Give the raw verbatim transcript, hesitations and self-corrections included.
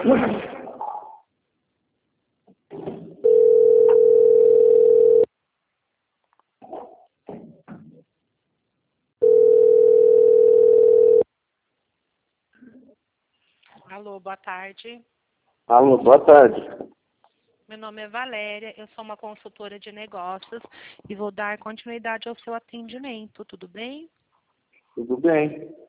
Alô, boa tarde. Alô, boa tarde. Meu nome é Valéria, eu sou uma consultora de negócios e vou dar continuidade ao seu atendimento, tudo bem? Tudo bem.